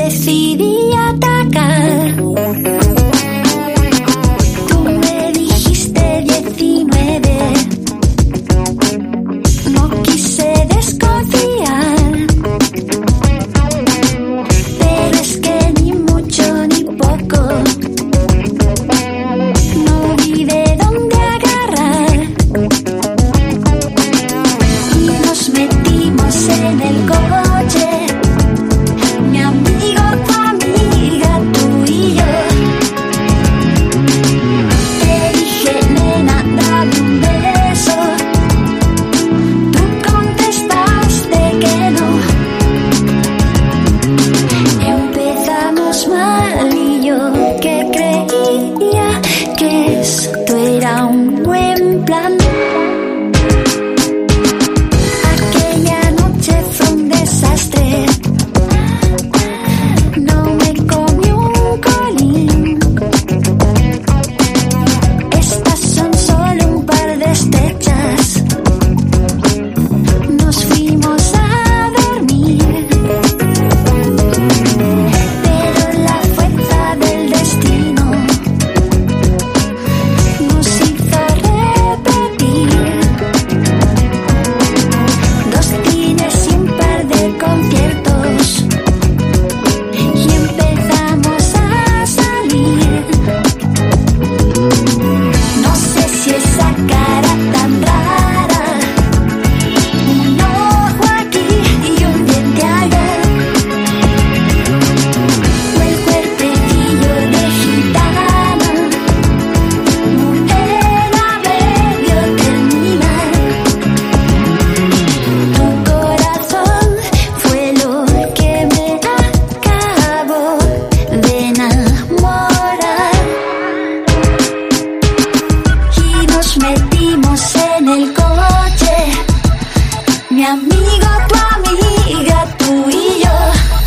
decidí atacar. Tú me dijiste 19. No quise desconfiar, pero es que ni mucho ni poco. No vi de dónde agarrar y nos metimos en el coche. Mi amigo, tu amiga, tú y yo. Te dije, nena, dame un beso. Tú contestaste que no. Empezamos mal y yo que creía que esto era un buen plan. Aquella noche fue un desastre. No me comí un colín. Estas son solo un par de estrechas. Nos fuimos a dormir, pero la fuerza del destino nos hizo repetir. 2 cines y un par de conciertos y empezamos a salir. No sé si esa cara tan rara, un ojo aquí y un diente allá, o el cuerpecillo de gitana, mujer a medio terminar. Tu corazón fue lo que me acabó de enamorar. Y nos metimos en el coche. Mi amigo, tu amiga, tú y yo.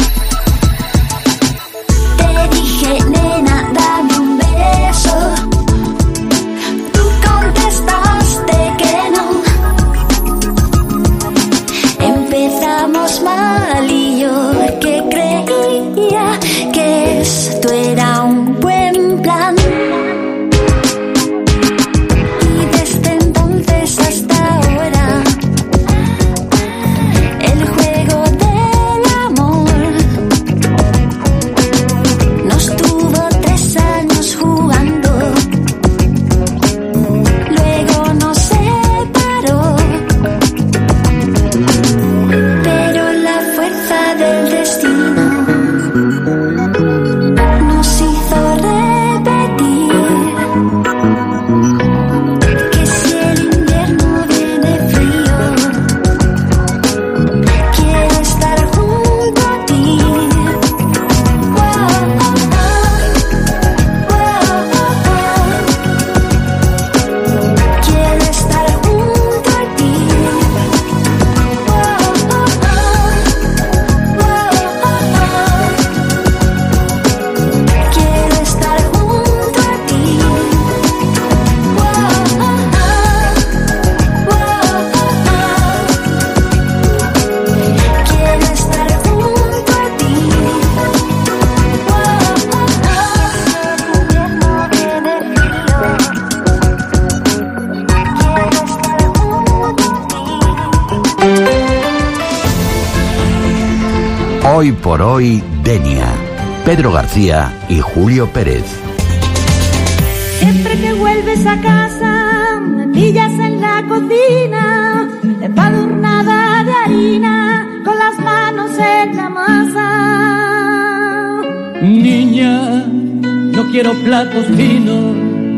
Te dije, nena, dame un beso. Tú contestaste que no. Empezamos mal y yo que creía que esto era un buen plan. Y desde entonces hasta ahora, el juego del amor nos tuvo 3 años jugando. Luego nos separó, pero la fuerza del destino nos hizo repetir que si el invierno viene frío, quiero estar junto a ti. Quiero estar junto a ti. Quiero estar junto a ti. Quiero estar junto a ti. Hoy por hoy, Denia. Pedro García y Julio Pérez. Siempre que vuelves a casa, me pillas en la cocina, empadurnada de harina, con las manos en la masa. Niña, no quiero platos finos,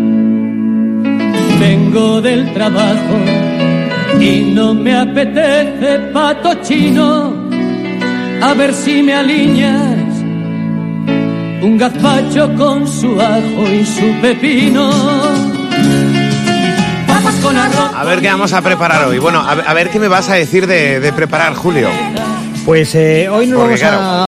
vengo del trabajo y no me apetece pato chino. A ver si me alineas un gazpacho con su ajo y su pepino. Papas con arroz. A ver qué vamos a preparar hoy. Bueno, a ver qué me vas a decir de preparar, Julio. Pues hoy no Porque vamos a...